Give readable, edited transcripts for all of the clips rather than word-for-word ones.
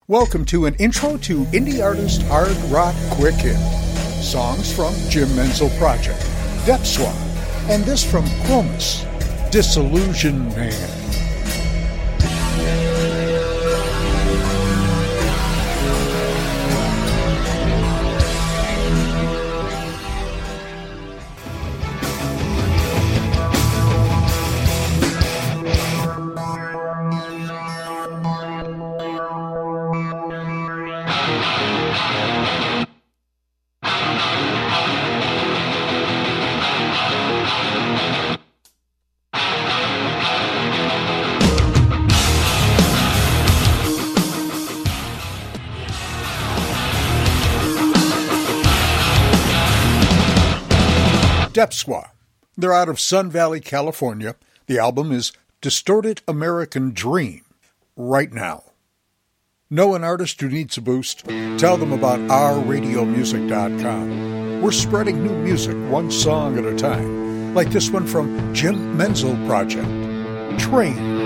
Welcome to an intro to indie artist hard rock quick hit. Songs from Jim Menzel Project, Depth Swap, and this from Chromis, Disillusion Man. Depth Swap. They're out of Sun Valley, California. The album is Distorted American Dream, right now. Know an artist who needs a boost? Tell them about ourradiomusic.com. We're spreading new music one song at a time, like this one from Jim Menzel Project, Train.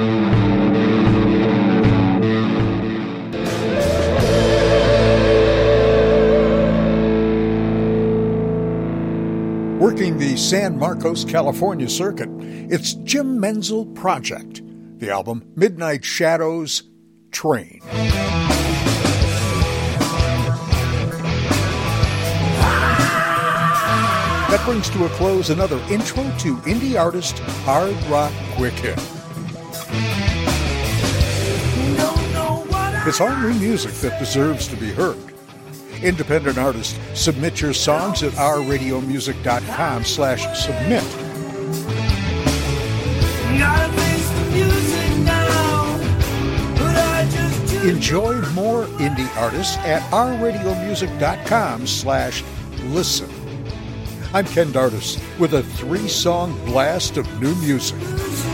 Working the San Marcos, California circuit, it's Jim Menzel Project. The album, Midnight Shadows, Train. That brings to a close another intro to indie artist hard rock quick hit. It's all new music that deserves to be heard. Independent artists, submit your songs at ourradiomusic.com/submit. Enjoy more indie artists at ourradiomusic.com/listen. I'm Ken Dardis with a 3-song blast of new music.